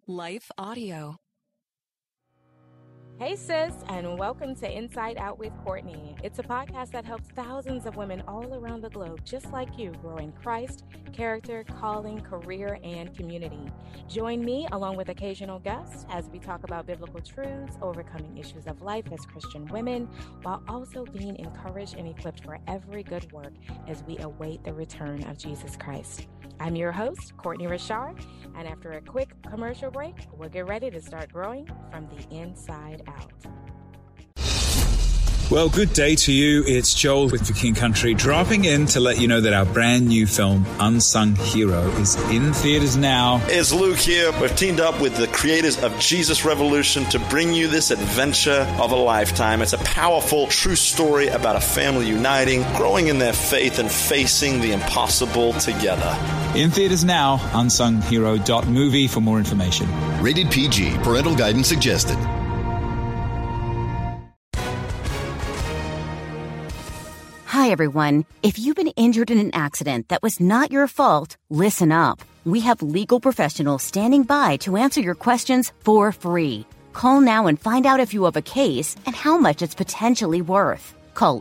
Life Audio. Hey sis, and welcome to Inside Out with Courtney. It's a podcast that helps thousands of women all around the globe, just like you, grow in Christ, character, calling, career, and community. Join me along with occasional guests as we talk about biblical truths, overcoming issues of life as Christian women, while also being encouraged and equipped for every good work as we await the return of Jesus Christ. I'm your host, Courtney Richard, and after a quick commercial break, we'll get ready to start growing from the inside out. Well, good day to you. It's Joel with The King Country, dropping in to let you know that our brand new film, Unsung Hero, is in theaters now. It's Luke here. We've teamed up with the creators of Jesus Revolution to bring you this adventure of a lifetime. It's a powerful, true story about a family uniting, growing in their faith, and facing the impossible together. In theaters now, unsunghero.movie for more information. Rated PG. Parental guidance suggested. Hi, everyone. If you've been injured in an accident that was not your fault, listen up. We have legal professionals standing by to answer your questions for free. Call now and find out if you have a case and how much it's potentially worth. Call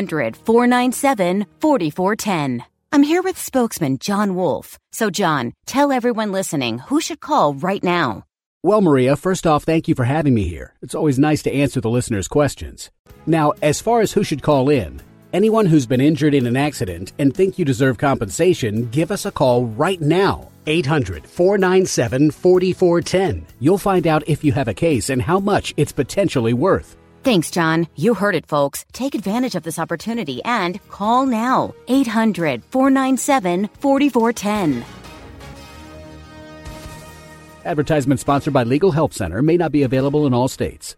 800-497-4410. I'm here with spokesman John Wolf. So, John, tell everyone listening who should call right now. Well, Maria, first off, thank you for having me here. It's always nice to answer the listeners' questions. Now, as far as who should call in, anyone who's been injured in an accident and think you deserve compensation, give us a call right now. 800-497-4410. You'll find out if you have a case and how much it's potentially worth. Thanks, John. You heard it, folks. Take advantage of this opportunity and call now. 800-497-4410. Advertisement sponsored by Legal Help Center. May not be available in all states.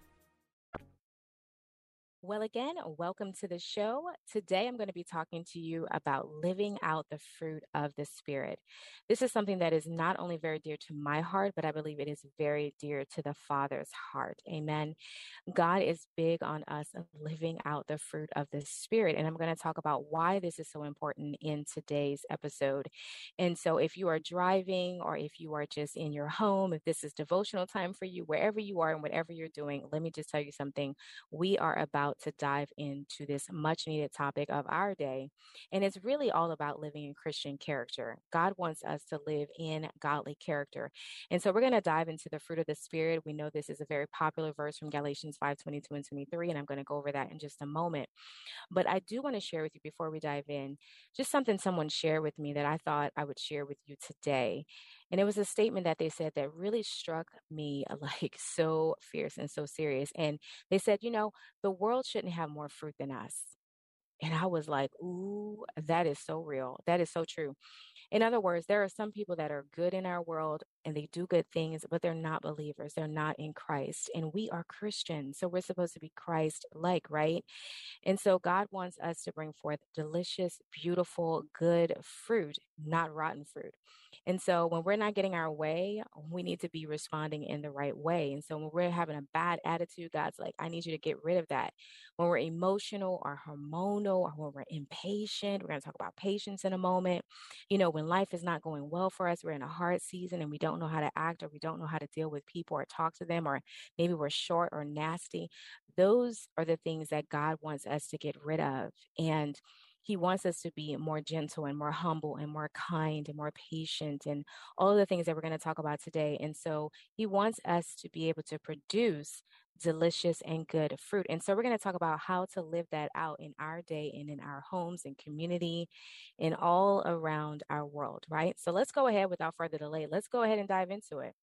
Well, again, welcome to the show. Today, I'm going to be talking to you about living out the fruit of the Spirit. This is something that is not only very dear to my heart, but I believe it is very dear to the Father's heart. Amen. God is big on us living out the fruit of the Spirit. And I'm going to talk about why this is so important in today's episode. And so if you are driving or if you are just in your home, if this is devotional time for you, wherever you are and whatever you're doing, let me just tell you something. We are about to dive into this much needed topic of our day. And it's really all about living in Christian character. God wants us to live in godly character. And so we're going to dive into the fruit of the Spirit. We know this is a very popular verse from Galatians 5:22 and 23, and I'm going to go over that in just a moment. But I do want to share with you before we dive in, just something someone shared with me that I thought I would share with you today. And it was a statement that they said that really struck me like so fierce and so serious. And they said, the world shouldn't have more fruit than us. And I was like, ooh, that is so real. That is so true. In other words, there are some people that are good in our world and they do good things, but they're not believers. They're not in Christ. And we are Christians. So we're supposed to be Christ-like, right? And so God wants us to bring forth delicious, beautiful, good fruit, not rotten fruit. And so when we're not getting our way, we need to be responding in the right way. And so when we're having a bad attitude, God's like, I need you to get rid of that. When we're emotional or hormonal or when we're impatient, we're going to talk about patience in a moment. When life is not going well for us, we're in a hard season and we don't know how to act or we don't know how to deal with people or talk to them, or maybe we're short or nasty. Those are the things that God wants us to get rid of. And He wants us to be more gentle and more humble and more kind and more patient and all of the things that we're going to talk about today. And so He wants us to be able to produce delicious and good fruit. And so we're going to talk about how to live that out in our day and in our homes and community and all around our world, right? So let's go ahead without further delay. Let's go ahead and dive into it.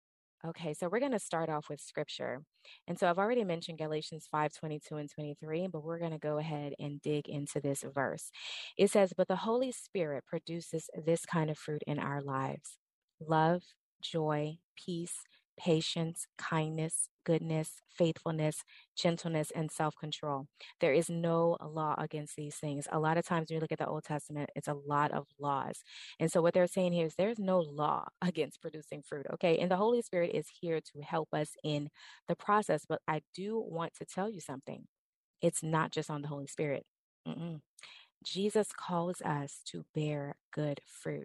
Okay, so we're going to start off with scripture. And so I've already mentioned Galatians 5:22 and 23, but we're going to go ahead and dig into this verse. It says, but the Holy Spirit produces this kind of fruit in our lives: love, joy, peace, patience, kindness, goodness, faithfulness, gentleness, and self-control. There is no law against these things. A lot of times when you look at the Old Testament, it's a lot of laws. And so what they're saying here is there's no law against producing fruit, okay? And the Holy Spirit is here to help us in the process. But I do want to tell you something. It's not just on the Holy Spirit. Jesus calls us to bear good fruit.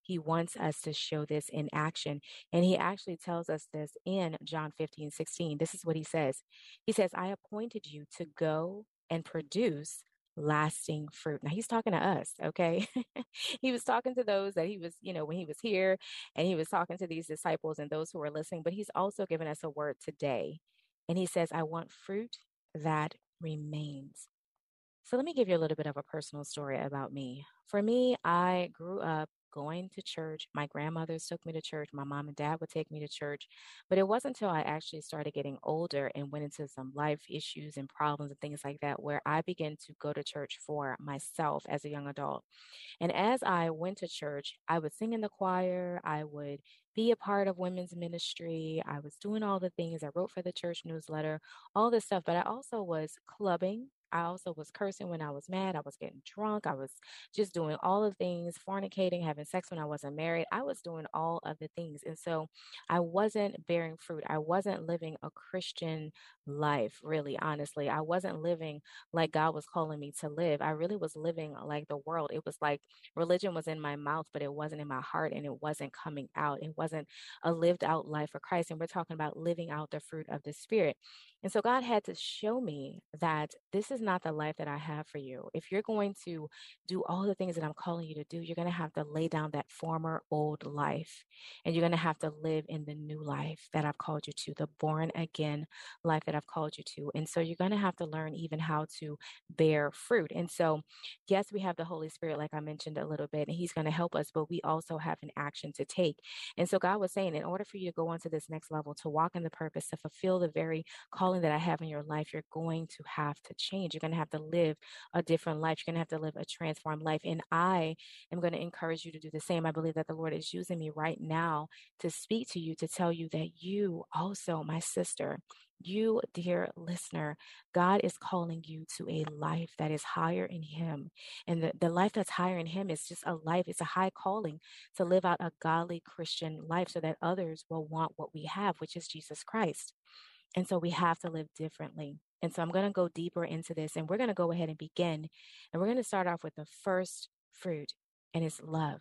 He wants us to show this in action. And he actually tells us this in John 15:16. This is what he says. He says, I appointed you to go and produce lasting fruit. Now he's talking to us, okay? He was talking to those that he was, when he was here, and he was talking to these disciples and those who were listening, but he's also given us a word today. And he says, I want fruit that remains. So let me give you a little bit of a personal story about me. For me, I grew up going to church. My grandmothers took me to church. My mom and dad would take me to church. But it wasn't until I actually started getting older and went into some life issues and problems and things like that where I began to go to church for myself as a young adult. And as I went to church, I would sing in the choir. I would be a part of women's ministry. I was doing all the things. I wrote for the church newsletter, all this stuff. But I also was clubbing. I also was cursing when I was mad. I was getting drunk. I was just doing all the things, fornicating, having sex when I wasn't married. I was doing all of the things. And so I wasn't bearing fruit. I wasn't living a Christian life, really, honestly. I wasn't living like God was calling me to live. I really was living like the world. It was like religion was in my mouth, but it wasn't in my heart, and it wasn't coming out. It wasn't a lived out life for Christ. And we're talking about living out the fruit of the Spirit. And so God had to show me that this is not the life that I have for you. If you're going to do all the things that I'm calling you to do, you're going to have to lay down that former old life, and you're going to have to live in the new life that I've called you to, the born again life that I've called you to. And so you're going to have to learn even how to bear fruit. And so, yes, we have the Holy Spirit, like I mentioned a little bit, and he's going to help us, but we also have an action to take. And so God was saying, in order for you to go on to this next level, to walk in the purpose, to fulfill the very calling that I have in your life, you're going to have to change. You're going to have to live a different life. You're going to have to live a transformed life. And I am going to encourage you to do the same. I believe that the Lord is using me right now to speak to you, to tell you that you also, my sister, you, dear listener, God is calling you to a life that is higher in him. And the life that's higher in him is just a life. It's a high calling to live out a godly Christian life so that others will want what we have, which is Jesus Christ. And so we have to live differently. And so I'm going to go deeper into this, and we're going to go ahead and begin. And we're going to start off with the first fruit, and it's love.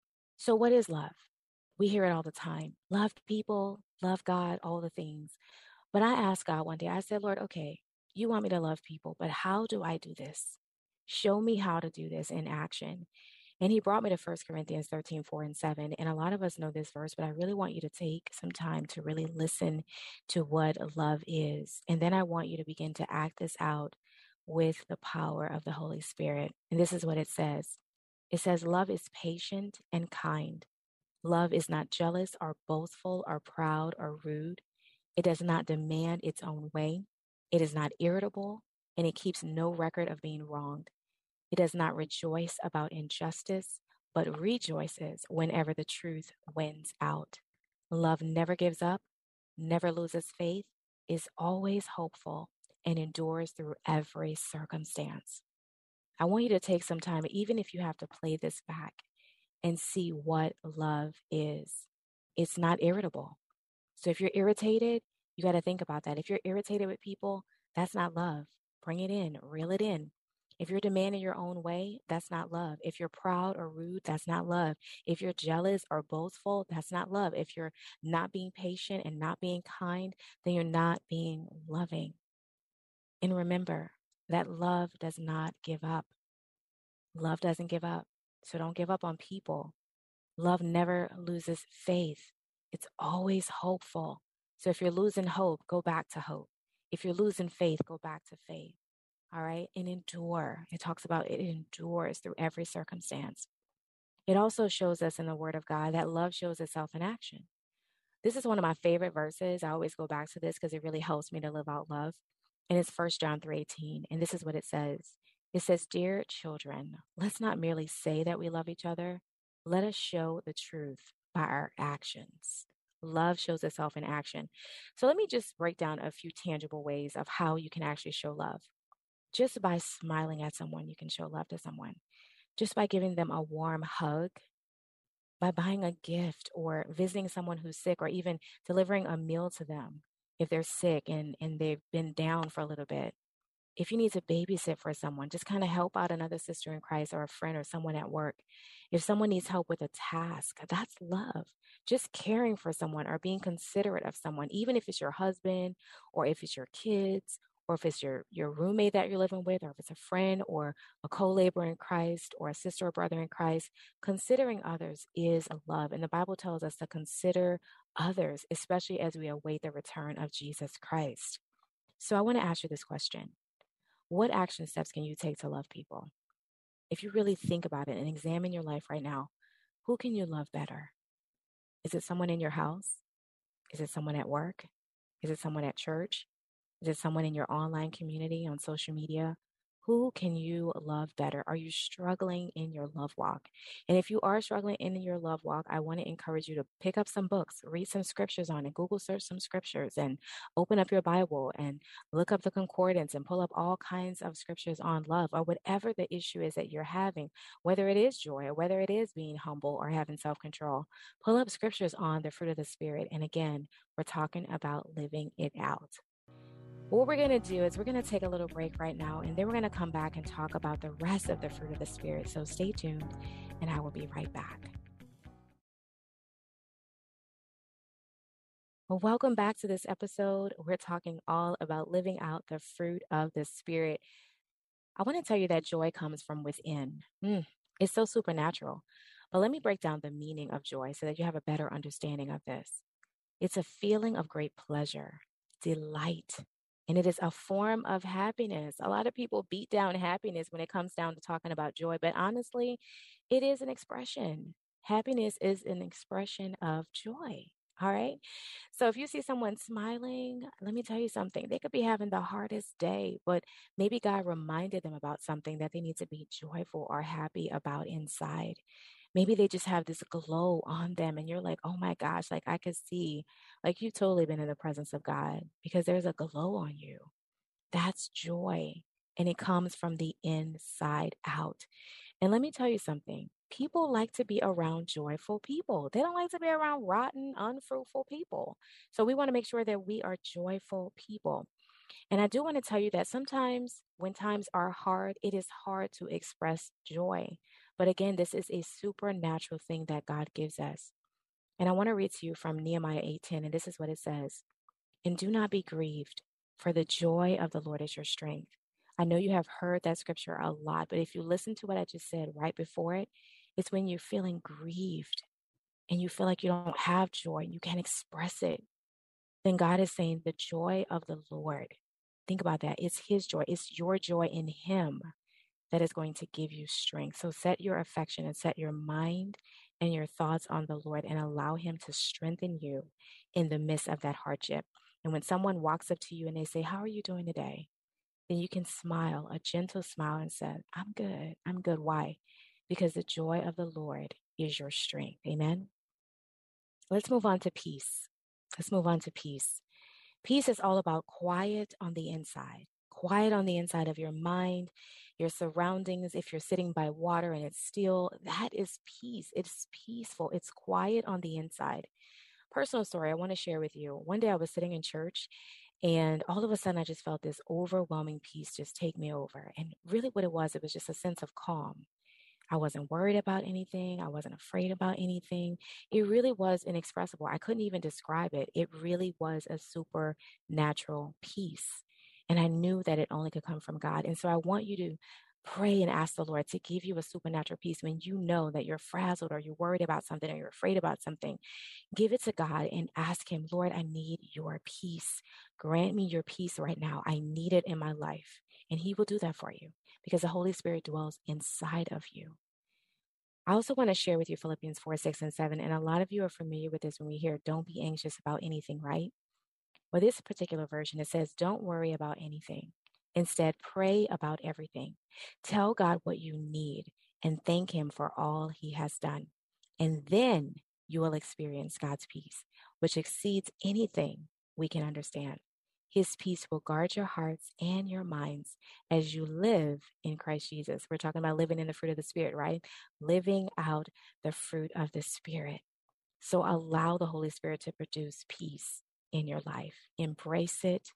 So what is love? We hear it all the time. Love people, love God, all the things. But I asked God one day, I said, Lord, okay, you want me to love people, but how do I do this? Show me how to do this in action. And he brought me to 1 Corinthians 13:4-7. And a lot of us know this verse, but I really want you to take some time to really listen to what love is. And then I want you to begin to act this out with the power of the Holy Spirit. And this is what it says. It says, love is patient and kind. Love is not jealous or boastful or proud or rude. It does not demand its own way. It is not irritable, and it keeps no record of being wronged. It does not rejoice about injustice, but rejoices whenever the truth wins out. Love never gives up, never loses faith, is always hopeful, and endures through every circumstance. I want you to take some time, even if you have to play this back, and see what love is. It's not irritable. So if you're irritated, you got to think about that. If you're irritated with people, that's not love. Bring it in, reel it in. If you're demanding your own way, that's not love. If you're proud or rude, that's not love. If you're jealous or boastful, that's not love. If you're not being patient and not being kind, then you're not being loving. And remember that love does not give up. Love doesn't give up. So don't give up on people. Love never loses faith. It's always hopeful. So if you're losing hope, go back to hope. If you're losing faith, go back to faith. All right. And endure. It talks about it endures through every circumstance. It also shows us in the Word of God that love shows itself in action. This is one of my favorite verses. I always go back to this because it really helps me to live out love. And it's 1 John 3:18. And this is what it says. It says, dear children, let's not merely say that we love each other. Let us show the truth by our actions. Love shows itself in action. So let me just break down a few tangible ways of how you can actually show love. Just by smiling at someone, you can show love to someone. Just by giving them a warm hug, by buying a gift or visiting someone who's sick, or even delivering a meal to them if they're sick and they've been down for a little bit. If you need to babysit for someone, just kind of help out another sister in Christ or a friend or someone at work. If someone needs help with a task, that's love. Just caring for someone or being considerate of someone, even if it's your husband or if it's your kids or if it's your roommate that you're living with, or if it's a friend or a co-laborer in Christ or a sister or brother in Christ, considering others is love. And the Bible tells us to consider others, especially as we await the return of Jesus Christ. So I want to ask you this question. What action steps can you take to love people? If you really think about it and examine your life right now, who can you love better? Is it someone in your house? Is it someone at work? Is it someone at church? Is it someone in your online community on social media? Who can you love better? Are you struggling in your love walk? And if you are struggling in your love walk, I want to encourage you to pick up some books, read some scriptures on it, Google search some scriptures, and open up your Bible and look up the concordance and pull up all kinds of scriptures on love, or whatever the issue is that you're having, whether it is joy or whether it is being humble or having self-control. Pull up scriptures on the fruit of the Spirit. And again, we're talking about living it out. What we're going to do is we're going to take a little break right now, and then we're going to come back and talk about the rest of the fruit of the Spirit. So stay tuned, and I will be right back. Well, welcome back to this episode. We're talking all about living out the fruit of the Spirit. I want to tell you that joy comes from within. It's so supernatural. But let me break down the meaning of joy so that you have a better understanding of this. It's a feeling of great pleasure, delight, and it is a form of happiness. A lot of people beat down happiness when it comes down to talking about joy, but honestly, it is an expression. Happiness is an expression of joy. All right. So if you see someone smiling, let me tell you something. They could be having the hardest day, but maybe God reminded them about something that they need to be joyful or happy about inside. Maybe they just have this glow on them and you're like, oh my gosh, like I could see, like you've totally been in the presence of God because there's a glow on you. That's joy. And it comes from the inside out. And let me tell you something. People like to be around joyful people. They don't like to be around rotten, unfruitful people. So we want to make sure that we are joyful people. And I do want to tell you that sometimes when times are hard, it is hard to express joy. But again, this is a supernatural thing that God gives us. And I want to read to you from Nehemiah 8:10, and this is what it says. And do not be grieved, for the joy of the Lord is your strength. I know you have heard that scripture a lot, but if you listen to what I just said right before it, it's when you're feeling grieved and you feel like you don't have joy, you can't express it. Then God is saying the joy of the Lord. Think about that. It's his joy. It's your joy in him that is going to give you strength. So set your affection and set your mind and your thoughts on the Lord and allow him to strengthen you in the midst of that hardship. And when someone walks up to you and they say, how are you doing today? Then you can smile, a gentle smile, and say, I'm good. I'm good. Why? Because the joy of the Lord is your strength. Amen. Let's move on to peace. Let's move on to peace. Peace is all about quiet on the inside. Quiet on the inside of your mind, your surroundings. If you're sitting by water and it's still, that is peace. It's peaceful. It's quiet on the inside. Personal story I want to share with you. One day I was sitting in church and all of a sudden I just felt this overwhelming peace just take me over. And really what it was just a sense of calm. I wasn't worried about anything. I wasn't afraid about anything. It really was inexpressible. I couldn't even describe it. It really was a supernatural peace. And I knew that it only could come from God. And so I want you to pray and ask the Lord to give you a supernatural peace when you know that you're frazzled or you're worried about something or you're afraid about something. Give it to God and ask him, Lord, I need your peace. Grant me your peace right now. I need it in my life. And he will do that for you because the Holy Spirit dwells inside of you. I also want to share with you Philippians 4:6-7. And a lot of you are familiar with this when we hear, don't be anxious about anything, right? Well, this particular version, it says, don't worry about anything. Instead, pray about everything. Tell God what you need and thank him for all he has done. And then you will experience God's peace, which exceeds anything we can understand. His peace will guard your hearts and your minds as you live in Christ Jesus. We're talking about living in the fruit of the Spirit, right? Living out the fruit of the Spirit. So allow the Holy Spirit to produce peace in your life. Embrace it,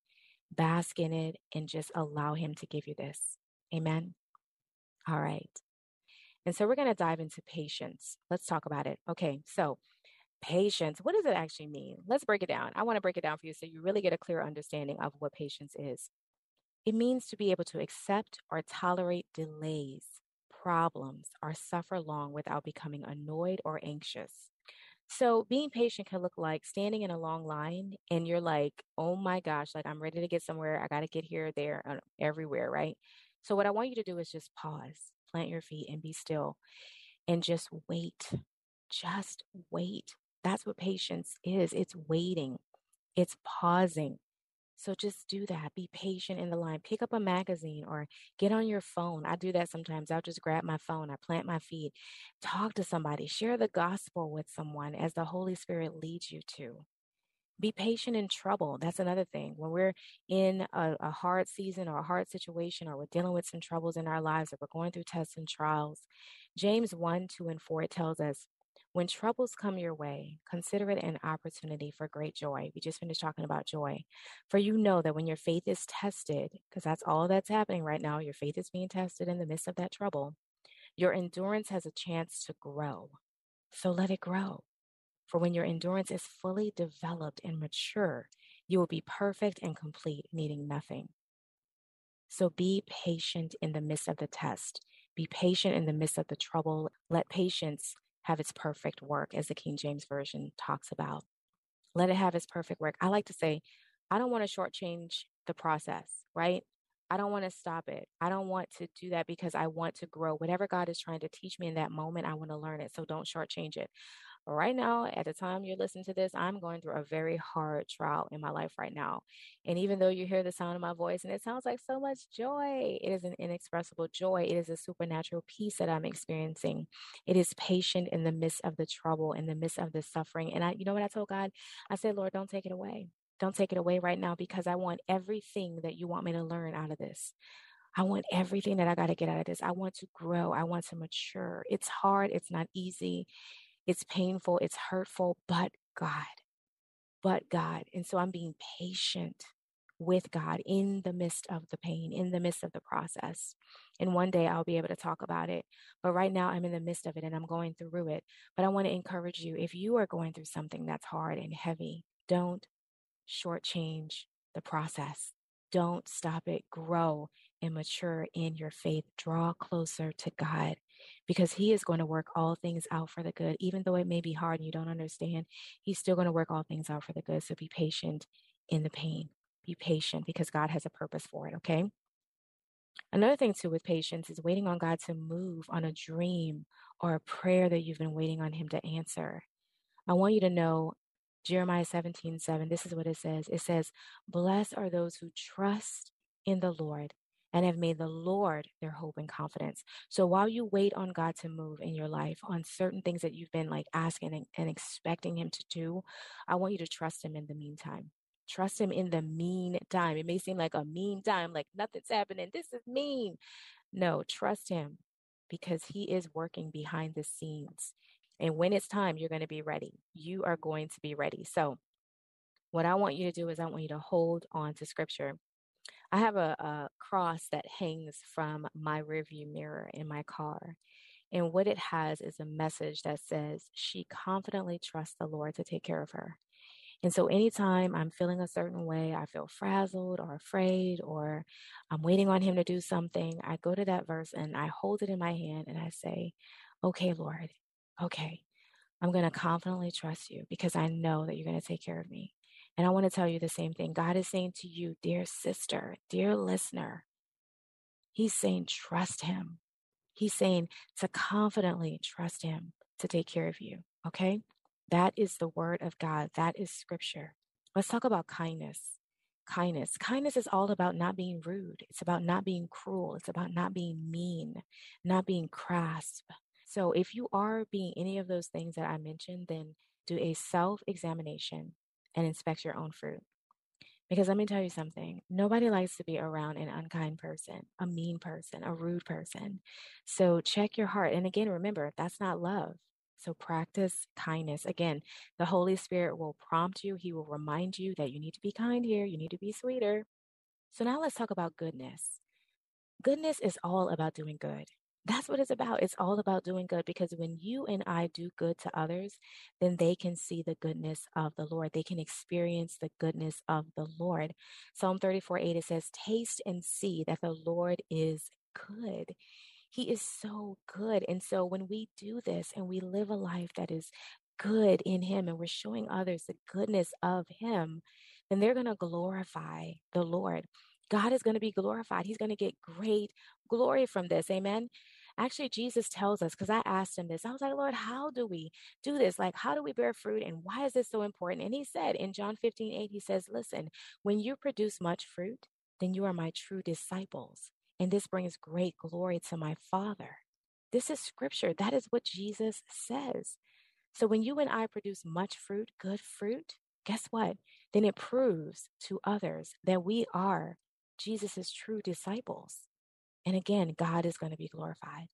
Bask in it and just allow him to give you this. Amen. All right. And so we're going to dive into patience. Let's talk about it. Okay. So patience, what does it actually mean? Let's break it down. I want to break it down for you so you really get a clear understanding of what patience is. It means to be able to accept or tolerate delays, problems, or suffer long without becoming annoyed or anxious. So being patient can look like standing in a long line and you're like, oh my gosh, like I'm ready to get somewhere. I got to get here, there, everywhere, right? So what I want you to do is just pause, plant your feet and be still and just wait. Just wait. That's what patience is. It's waiting. It's pausing. So just do that. Be patient in the line. Pick up a magazine or get on your phone. I do that sometimes. I'll just grab my phone. I plant my feet. Talk to somebody. Share the gospel with someone as the Holy Spirit leads you to. Be patient in trouble. That's another thing. When we're in a hard season or a hard situation, or we're dealing with some troubles in our lives, or we're going through tests and trials, James 1, 2, and 4, it tells us, when troubles come your way, consider it an opportunity for great joy. We just finished talking about joy. For you know that when your faith is tested, because that's all that's happening right now, your faith is being tested in the midst of that trouble, your endurance has a chance to grow. So let it grow. For when your endurance is fully developed and mature, you will be perfect and complete, needing nothing. So be patient in the midst of the test. Be patient in the midst of the trouble. Let patience have its perfect work, as the King James Version talks about. Let it have its perfect work. I like to say, I don't want to shortchange the process, right? I don't want to stop it. I don't want to do that because I want to grow. Whatever God is trying to teach me in that moment, I want to learn it. So don't shortchange it. Right now, at the time you're listening to this, I'm going through a very hard trial in my life right now. And even though you hear the sound of my voice and it sounds like so much joy, it is an inexpressible joy. It is a supernatural peace that I'm experiencing. It is patient in the midst of the trouble, in the midst of the suffering. And you know what I told God? I said, Lord, don't take it away. Don't take it away right now, because I want everything that you want me to learn out of this. I want everything that I got to get out of this. I want to grow. I want to mature. It's hard. It's not easy. It's painful, it's hurtful, but God. And so I'm being patient with God in the midst of the pain, in the midst of the process. And one day I'll be able to talk about it. But right now I'm in the midst of it and I'm going through it. But I want to encourage you, if you are going through something that's hard and heavy, don't shortchange the process. Don't stop it. Grow and mature in your faith. Draw closer to God, because He is going to work all things out for the good. Even though it may be hard and you don't understand, He's still going to work all things out for the good. So be patient in the pain. Be patient, because God has a purpose for it, okay? Another thing too with patience is waiting on God to move on a dream or a prayer that you've been waiting on Him to answer. I want you to know Jeremiah 17:7, this is what it says. It says, blessed are those who trust in the Lord and have made the Lord their hope and confidence. So while you wait on God to move in your life on certain things that you've been like asking and expecting Him to do, I want you to trust Him in the meantime. Trust Him in the meantime. It may seem like a mean time, like nothing's happening. This is mean. No, trust Him, because He is working behind the scenes. And when it's time, you're going to be ready. You are going to be ready. So what I want you to do is I want you to hold on to scripture. I have a cross that hangs from my rearview mirror in my car. And what it has is a message that says, she confidently trusts the Lord to take care of her. And so anytime I'm feeling a certain way, I feel frazzled or afraid, or I'm waiting on Him to do something, I go to that verse and I hold it in my hand and I say, okay, Lord, okay, I'm going to confidently trust you because I know that you're going to take care of me. And I want to tell you the same thing. God is saying to you, dear sister, dear listener, He's saying, trust Him. He's saying to confidently trust Him to take care of you. Okay? That is the word of God. That is scripture. Let's talk about kindness. Kindness is all about not being rude. It's about not being cruel. It's about not being mean, not being crass. So if you are being any of those things that I mentioned, then do a self-examination and inspect your own fruit. Because let me tell you something, nobody likes to be around an unkind person, a mean person, a rude person. So check your heart. And again, remember, that's not love. So practice kindness. Again, the Holy Spirit will prompt you. He will remind you that you need to be kind here. You need to be sweeter. So now let's talk about goodness. Goodness is all about doing good. That's what it's about. It's all about doing good, because when you and I do good to others, then they can see the goodness of the Lord. They can experience the goodness of the Lord. Psalm 34:8, it says, taste and see that the Lord is good. He is so good. And so when we do this and we live a life that is good in Him, and we're showing others the goodness of Him, then they're going to glorify the Lord. God is going to be glorified. He's going to get great glory from this. Amen. Actually, Jesus tells us, because I asked him this, I was like, Lord, how do we do this? Like, how do we bear fruit? And why is this so important? And he said in John 15:8, he says, listen, when you produce much fruit, then you are my true disciples. And this brings great glory to my Father. This is scripture. That is what Jesus says. So when you and I produce much fruit, good fruit, guess what? Then it proves to others that we are Jesus's true disciples. And again, God is going to be glorified.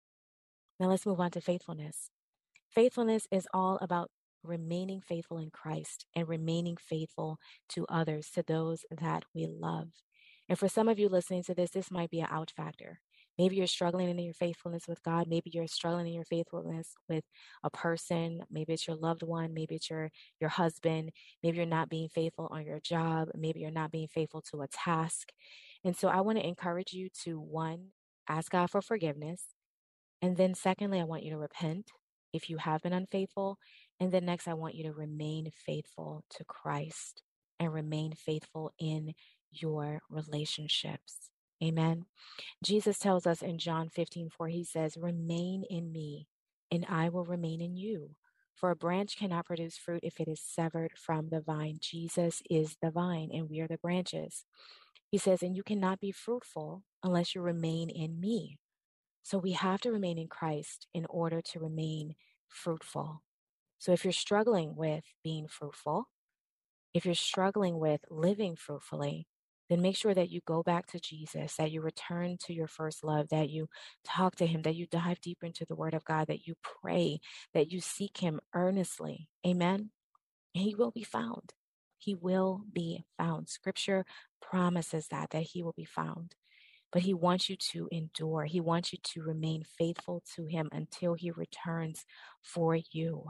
Now let's move on to faithfulness. Faithfulness is all about remaining faithful in Christ and remaining faithful to others, to those that we love. And for some of you listening to this might be an ouch factor. Maybe you're struggling in your faithfulness with God. Maybe you're struggling in your faithfulness with a person. Maybe it's your loved one. Maybe it's your husband. Maybe you're not being faithful on your job. Maybe you're not being faithful to a task. And so I want to encourage you to, one, ask God for forgiveness. And then secondly, I want you to repent if you have been unfaithful. And then next, I want you to remain faithful to Christ and remain faithful in your relationships. Amen. Jesus tells us in John 15:4, he says, remain in me and I will remain in you. For a branch cannot produce fruit if it is severed from the vine. Jesus is the vine and we are the branches. He says, and you cannot be fruitful unless you remain in me. So we have to remain in Christ in order to remain fruitful. So if you're struggling with being fruitful, if you're struggling with living fruitfully, then make sure that you go back to Jesus, that you return to your first love, that you talk to him, that you dive deeper into the word of God, that you pray, that you seek him earnestly. Amen. And he will be found. He will be found. Scripture promises that he will be found. But he wants you to endure. He wants you to remain faithful to him until he returns for you.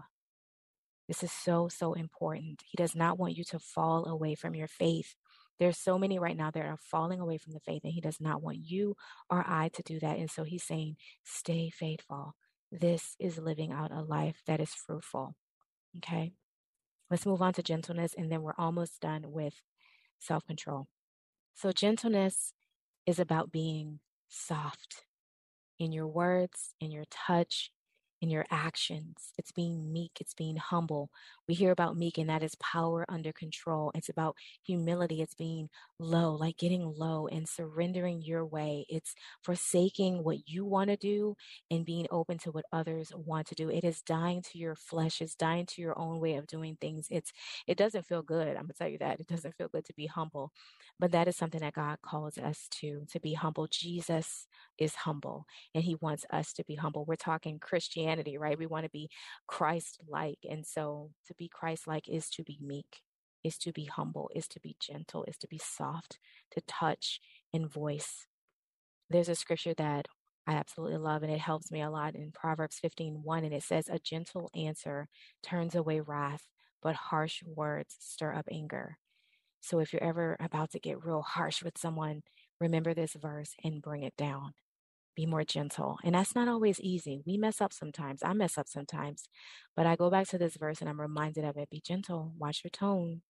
This is so, so important. He does not want you to fall away from your faith. There's so many right now that are falling away from the faith, and he does not want you or I to do that. And so he's saying, stay faithful. This is living out a life that is fruitful. Okay? Let's move on to gentleness, and then we're almost done with self-control. So gentleness is about being soft in your words, in your touch, in your actions. It's being meek. It's being humble. We hear about meek, and that is power under control. It's about humility. It's being low, like getting low and surrendering your way. It's forsaking what you want to do and being open to what others want to do. It is dying to your flesh. It's dying to your own way of doing things. It doesn't feel good. I'm gonna tell you that. It doesn't feel good to be humble, but that is something that God calls us to be humble. Jesus is humble, and he wants us to be humble. We're talking Christianity, right? We want to be Christ-like. And so to be Christ-like is to be meek, is to be humble, is to be gentle, is to be soft, to touch and voice. There's a scripture that I absolutely love, and it helps me a lot, in Proverbs 15:1, and it says, a gentle answer turns away wrath, but harsh words stir up anger. So if you're ever about to get real harsh with someone, remember this verse and bring it down. Be more gentle. And that's not always easy. We mess up sometimes. I mess up sometimes. But I go back to this verse and I'm reminded of it. Be gentle. Watch your tone.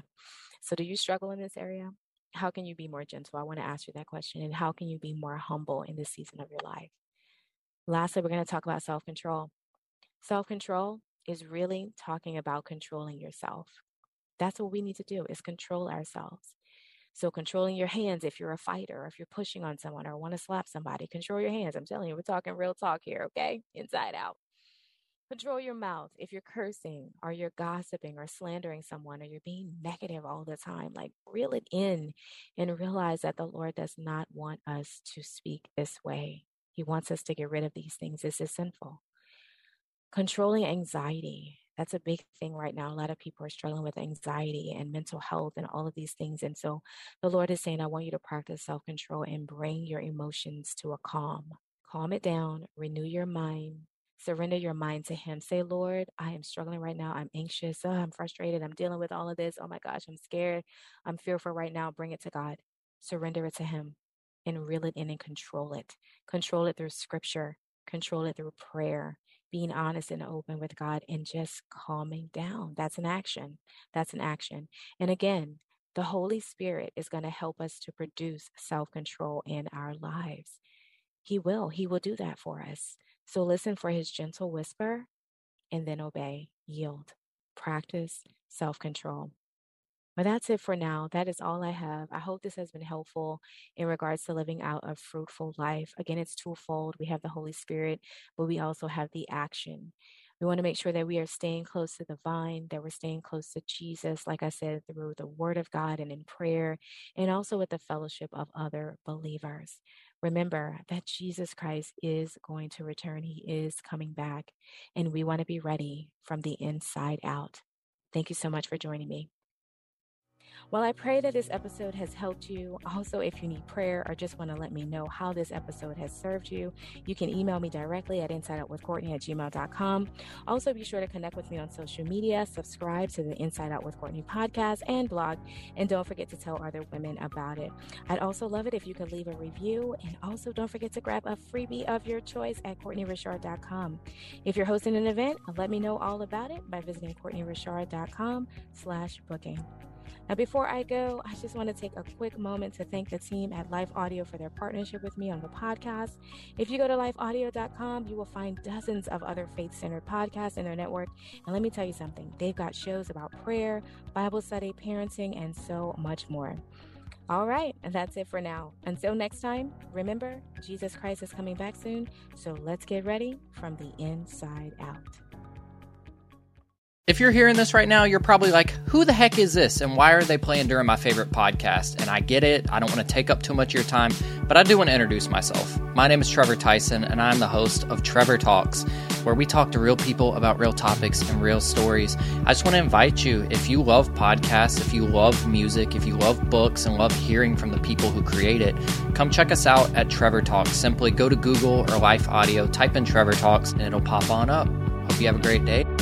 So do you struggle in this area? How can you be more gentle? I want to ask you that question. And how can you be more humble in this season of your life? Lastly, we're going to talk about self-control. Self-control is really talking about controlling yourself. That's what we need to do, is control ourselves. So controlling your hands if you're a fighter, or if you're pushing on someone or want to slap somebody, control your hands. I'm telling you, we're talking real talk here, okay? Inside out. Control your mouth if you're cursing or you're gossiping or slandering someone or you're being negative all the time. Like, reel it in and realize that the Lord does not want us to speak this way. He wants us to get rid of these things. This is sinful. Controlling anxiety. That's a big thing right now. A lot of people are struggling with anxiety and mental health and all of these things. And so the Lord is saying, I want you to practice self-control and bring your emotions to a calm. Calm it down, renew your mind, surrender your mind to Him. Say, Lord, I am struggling right now. I'm anxious. I'm frustrated. I'm dealing with all of this. Oh my gosh, I'm scared. I'm fearful right now. Bring it to God. Surrender it to Him and reel it in and control it. Control it through scripture. Control it through prayer. Being honest and open with God and just calming down. That's an action. That's an action. And again, the Holy Spirit is going to help us to produce self-control in our lives. He will do that for us. So listen for His gentle whisper and then obey, yield, practice self-control. But that's it for now. That is all I have. I hope this has been helpful in regards to living out a fruitful life. Again, it's twofold. We have the Holy Spirit, but we also have the action. We want to make sure that we are staying close to the vine, that we're staying close to Jesus, like I said, through the Word of God and in prayer, and also with the fellowship of other believers. Remember that Jesus Christ is going to return. He is coming back, and we want to be ready from the inside out. Thank you so much for joining me. Well, I pray that this episode has helped you. Also, if you need prayer or just want to let me know how this episode has served you, you can email me directly at insideoutwithcourtney@gmail.com. Also, be sure to connect with me on social media, subscribe to the Inside Out with Courtney podcast and blog, and don't forget to tell other women about it. I'd also love it if you could leave a review, and also don't forget to grab a freebie of your choice at CourtneyRichard.com. If you're hosting an event, let me know all about it by visiting CourtneyRichard.com/booking. Now, before I go, I just want to take a quick moment to thank the team at Life Audio for their partnership with me on the podcast. If you go to lifeaudio.com, you will find dozens of other faith-centered podcasts in their network. And let me tell you something, they've got shows about prayer, Bible study, parenting, and so much more. All right, and that's it for now. Until next time, remember, Jesus Christ is coming back soon, so let's get ready from the inside out. If you're hearing this right now, you're probably like, who the heck is this? And why are they playing during my favorite podcast? And I get it. I don't want to take up too much of your time, but I do want to introduce myself. My name is Trevor Tyson, and I'm the host of Trevor Talks, where we talk to real people about real topics and real stories. I just want to invite you, if you love podcasts, if you love music, if you love books and love hearing from the people who create it, come check us out at Trevor Talks. Simply go to Google or Life Audio, type in Trevor Talks, and it'll pop on up. Hope you have a great day.